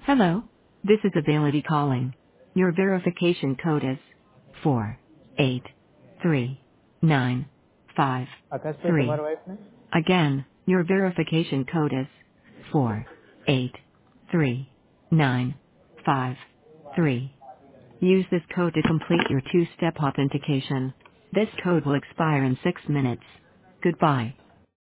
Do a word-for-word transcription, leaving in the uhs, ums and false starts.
Hello. This is Availity calling. Your verification code is four eight three nine five अकाश भाई तुम्हारा three. Wife ने Again, your verification code is four eight three nine five three. Use this code to complete your two-step authentication. This code will expire in six minutes. Goodbye.